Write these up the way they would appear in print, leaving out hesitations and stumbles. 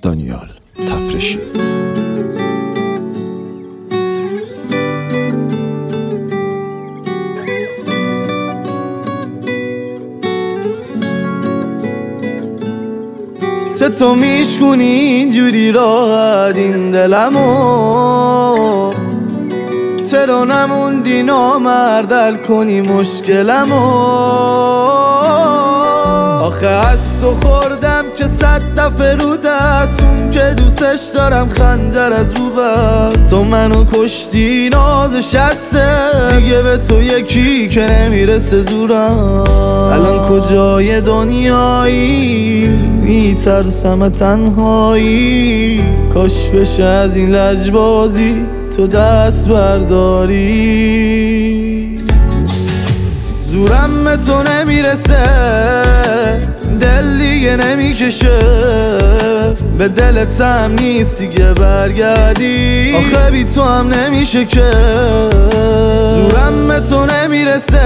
دانیال تفرشی. چطور میشکنی اینجوری راحت این دلمو؟ چرا نموندی نامرد حل کنی مشکلمو؟ آخه از تو خوردم که 100 دفعه رو دست، اون که دوستش دارم خنجر از رو بر. تو منو کشتی نازش هسته دیگه، به تو یکی که نمیرسه زورم. الان کجای دنیایی؟ میترسم تنهایی، کاش بشه از این لجبازی تو دست برداری. زورم به تو نمیرسه، دل دیگه نمیکشه، به دلت هم نیست دیگه برگردی. آخه بی تو هم نمیشه که. زورم به تو نمیرسه،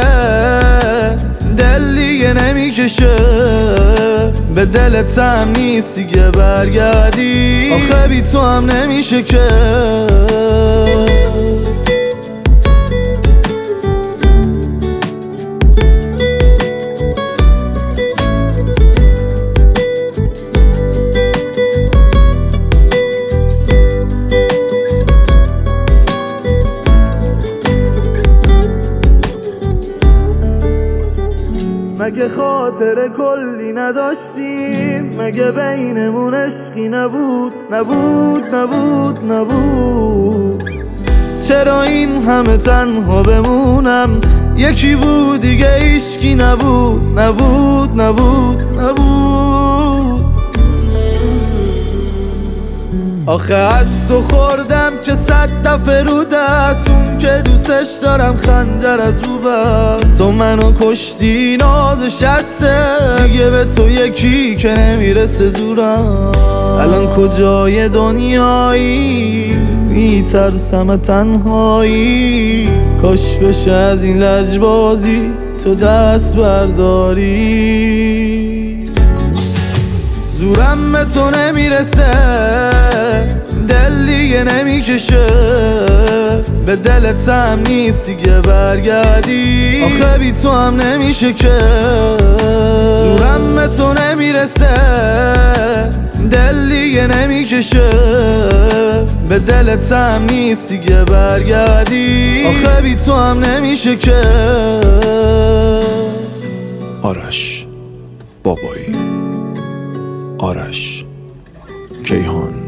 دل دیگه نمیکشه، به دلت هم نیست دیگه برگردی. آخه بی تو هم نمیشه که. مگه خاطر کلی نداشتیم؟ مگه بینمون عشقی نبود؟ نبود. چرا این همه تنها بمونم؟ یکی بود دیگه هیچکی نبود. آخه از تو خوردم که 100 دفعه رو دست، اون که دوستش دارم خنجر از رو بر. تو منو کشتی نازش هسته دیگه، به تو یکی که نمیرسه زورم. الان کجای دنیایی؟ میترسم تنهایی، کاش بشه از این لجبازی تو دست برداری. زورم به تو نمیرسه، دل دیگه نمیکشه، به دلت هم نیست دیگه برگردی. آخه بی تو هم نمیشه که. زورم به تو نمیرسه، دل دیگه نمیکشه، به دلت هم نیست دیگه برگردی. آخه بی تو هم نمیشه که. آرش بابایی، آرش کیهان.